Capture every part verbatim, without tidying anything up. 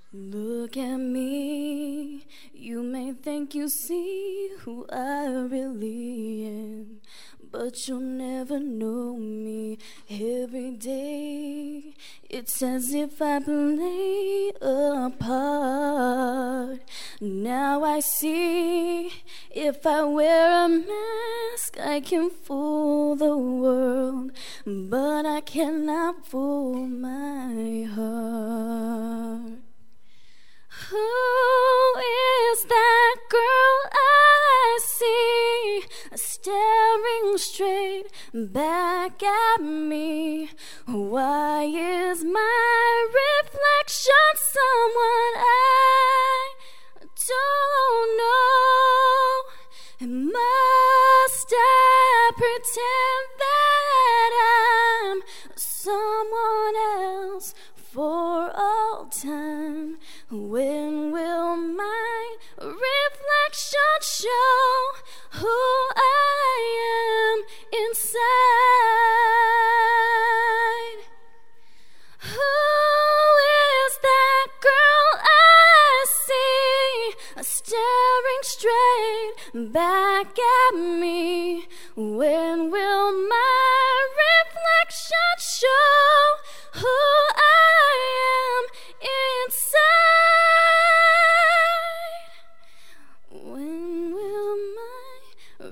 Look at me, you may think you see who I really am, but you'll never know me. Every day, it's as if I play a part. Now I see, if I wear a mask, I can fool the world, but I cannot fool my heart. Who is that girl I see staring straight back at me? Why is my reflection someone I don't know? And must I pretend that I'm someone else for all time? When will my reflection show who I am inside? Who is that girl I see staring straight back at me? When will my reflection show who I am inside? When will my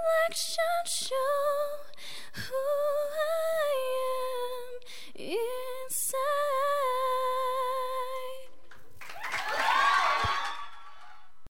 reflection show who I am inside?